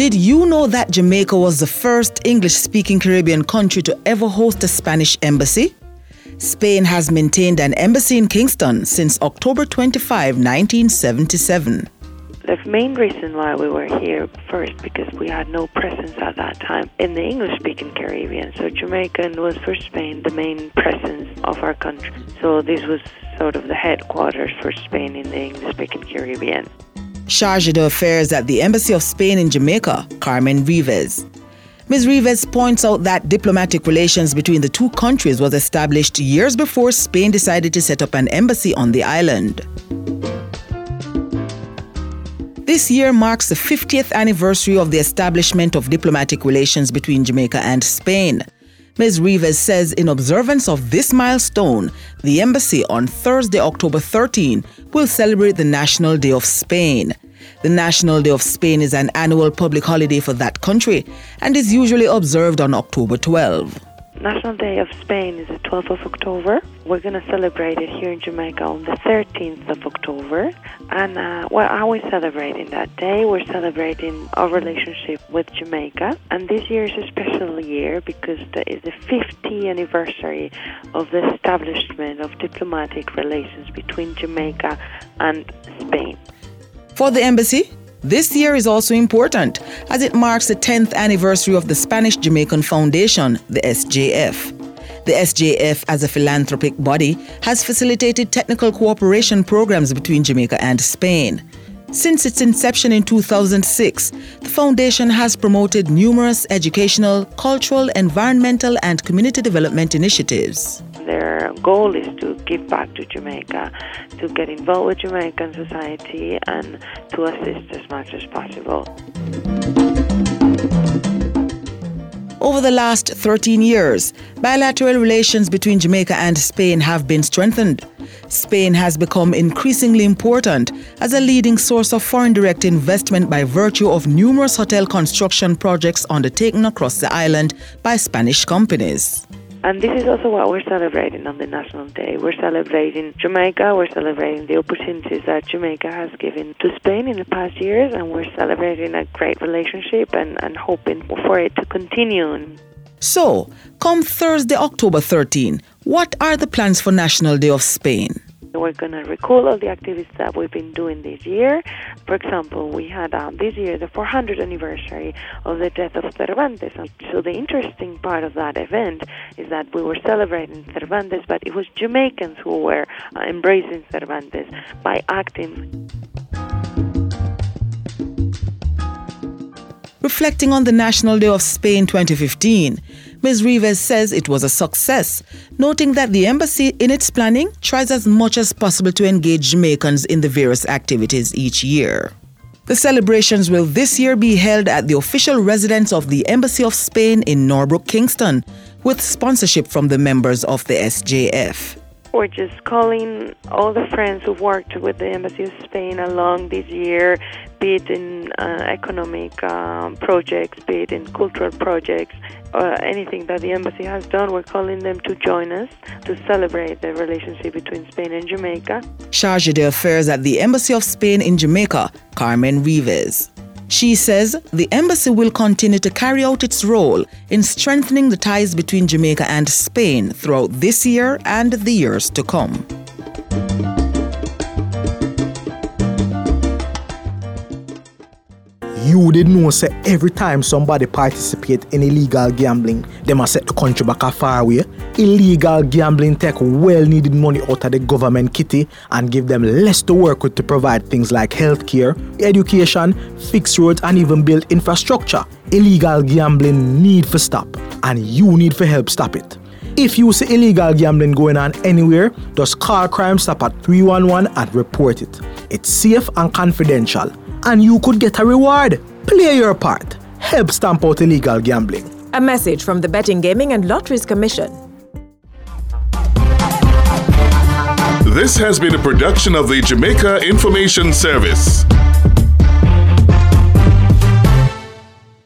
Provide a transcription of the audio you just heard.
Did you know that Jamaica was the first English-speaking Caribbean country to ever host a Spanish embassy? Spain has maintained an embassy in Kingston since October 25, 1977. The main reason why we were here first, because we had no presence at that time in the English-speaking Caribbean. So Jamaica was for Spain the main presence of our country. So this was sort of the headquarters for Spain in the English-speaking Caribbean. Chargé d'Affaires at the Embassy of Spain in Jamaica, Carmen Rivas. Ms. Rivas points out that diplomatic relations between the two countries was established years before Spain decided to set up an embassy on the island. This year marks the 50th anniversary of the establishment of diplomatic relations between Jamaica and Spain. Ms. Rivas says in observance of this milestone, the embassy on Thursday, October 13, will celebrate the National Day of Spain. The National Day of Spain is an annual public holiday for that country and is usually observed on October 12. National Day of Spain is the 12th of October. We're going to celebrate it here in Jamaica on the 13th of October. And how are we celebrating that day? We're celebrating our relationship with Jamaica. And this year is a special year because it is the 50th anniversary of the establishment of diplomatic relations between Jamaica and Spain. For the embassy, this year is also important as it marks the 10th anniversary of the Spanish-Jamaican Foundation, the SJF. The SJF, as a philanthropic body, has facilitated technical cooperation programs between Jamaica and Spain. Since its inception in 2006, the foundation has promoted numerous educational, cultural, environmental, and community development initiatives. Their goal is to give back to Jamaica, to get involved with Jamaican society and to assist as much as possible. Over the last 13 years, bilateral relations between Jamaica and Spain have been strengthened. Spain has become increasingly important as a leading source of foreign direct investment by virtue of numerous hotel construction projects undertaken across the island by Spanish companies. And this is also what we're celebrating on the National Day. We're celebrating Jamaica, we're celebrating the opportunities that Jamaica has given to Spain in the past years, and we're celebrating a great relationship and hoping for it to continue. So, come Thursday, October 13, what are the plans for National Day of Spain? We're going to recall all the activities that we've been doing this year. For example, we had this year the 400th anniversary of the death of Cervantes. So the interesting part of that event is that we were celebrating Cervantes, but it was Jamaicans who were embracing Cervantes by acting. Reflecting on the National Day of Spain 2015, Ms. Rivas says it was a success, noting that the embassy in its planning tries as much as possible to engage Jamaicans in the various activities each year. The celebrations will this year be held at the official residence of the Embassy of Spain in Norbrook, Kingston, with sponsorship from the members of the SJF. We're just calling all the friends who've worked with the Embassy of Spain along this year, be it in economic projects, be it in cultural projects, anything that the Embassy has done. We're calling them to join us to celebrate the relationship between Spain and Jamaica. Chargé d'Affaires at the Embassy of Spain in Jamaica, Carmen Rivas. She says the embassy will continue to carry out its role in strengthening the ties between Jamaica and Spain throughout this year and the years to come. You didn't know say every time somebody participate in illegal gambling, they must set the country back a far away. Illegal gambling take well-needed money out of the government kitty and give them less to work with to provide things like healthcare, education, fix roads, and even build infrastructure. Illegal gambling need to stop, and you need to help stop it. If you see illegal gambling going on anywhere, just call Crime Stop at 311 and report it. It's safe and confidential, and you could get a reward. Play your part. Help stamp out illegal gambling. A message from the Betting, Gaming and Lotteries Commission. This has been a production of the Jamaica Information Service.